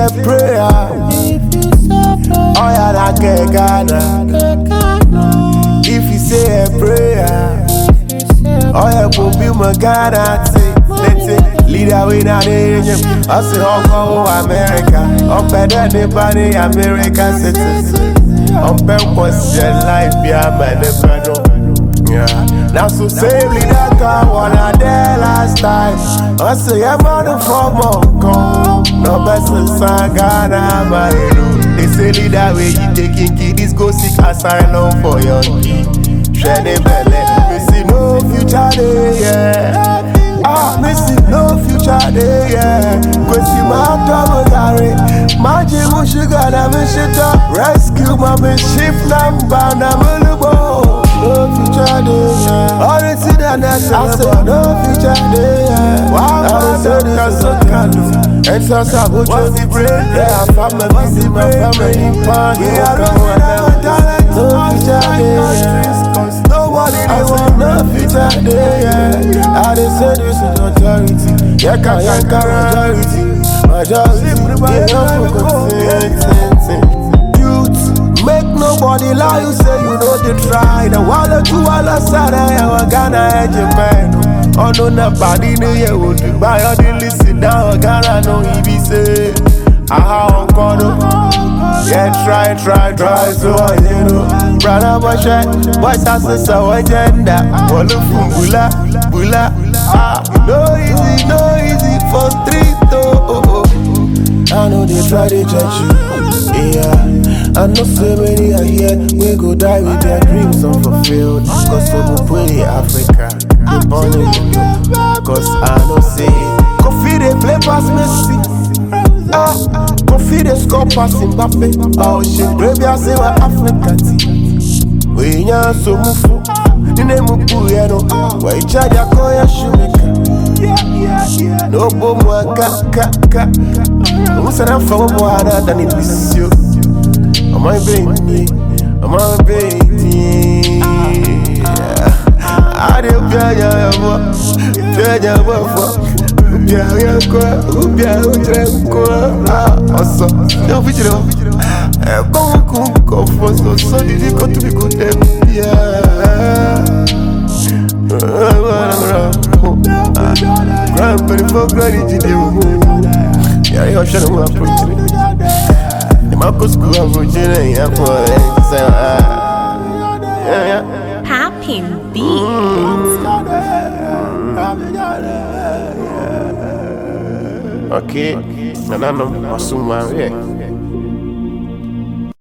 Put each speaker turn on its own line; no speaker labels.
a prayer, oh yeah, I get Ghana. If you say a prayer, oh yeah, will be my Ghana. Let's say, leader we not in him. I say, Hong Kong, America. I'm better than anybody, American citizen. I'm better for your life, yeah, man, yeah. Now so same leader I wanna there last time. I say I'm on the phone more. No best in Ghana, my hero. They say leader way you taking kiddies go seek asylum for your kid. Shane Belle, we see no future day, yeah. Ah, me see no future day, yeah. Cause see my double carry. My jimu sugar na me shit up. Rescue my ship number na me lubo. No future day, yeah. All the see that I said no future day, yeah. Wow, I said that's so kind. And so I go to the break, yeah. I'm from my family, we are no future day, yeah. Nobody I want no future day, yeah. I just say this is authority, yeah, majority, youth, make nobody lie, you say you know they try. The wall to wall side, I Ghana edge man. Oh no, nobody know you would be by or they listen down, Ghana no he be say, aha, yeah, try, so you know. Brother, boys, that's our agenda. Bula, ah, no easy for street, oh. I know they try to judge you, yeah. I know so many are here, we go die with their dreams unfulfilled. Cause we play Africa, we born in the cause I know say, coffee they play past Messi. Ah, coffee they score pass Mbappe. Oh shit, baby I say we're Africa team. We nya so mufu, nine mupu yeno. We charge a koya shumika. No boom ka. Umusana fa mo hana than it is you. Oh my baby. I don't care ya for. Ubia also no vigil. Go for so did you go to be good them? Yeah. Grandpa for granted you. Yeah, you're shut up. The Marcus school of Virginia for
Happy Beats.
Okay, and I know my son, yeah.